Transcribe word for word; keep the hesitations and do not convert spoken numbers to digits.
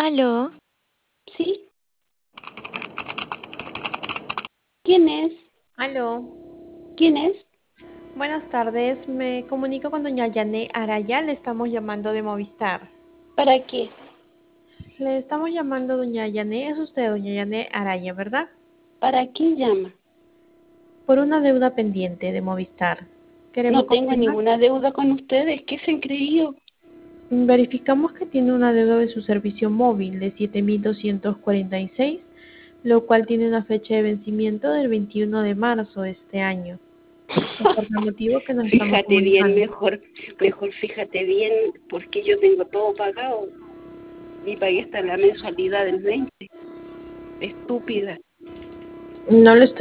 Aló, Sí, ¿quién es? Aló, ¿Quién es? buenas tardes. Me comunico con doña Yané Araya. Le estamos llamando de Movistar. ¿Para qué? Le estamos llamando doña Yané. Es usted doña Yané Araya, ¿verdad? ¿Para qué llama? Por una deuda pendiente de Movistar. No ¿Queremos tengo confirmar? ninguna deuda con ustedes. ¿Qué se han creído? Verificamos que tiene una deuda de su servicio móvil de siete mil doscientos cuarenta y seis, lo cual tiene una fecha de vencimiento del veintiuno de marzo de este año. Es por tal motivo que nos estamos Fíjate bien, comunicando. mejor, mejor fíjate bien, porque yo tengo todo pagado y pagué hasta la mensualidad del veinte. Estúpida. No le estoy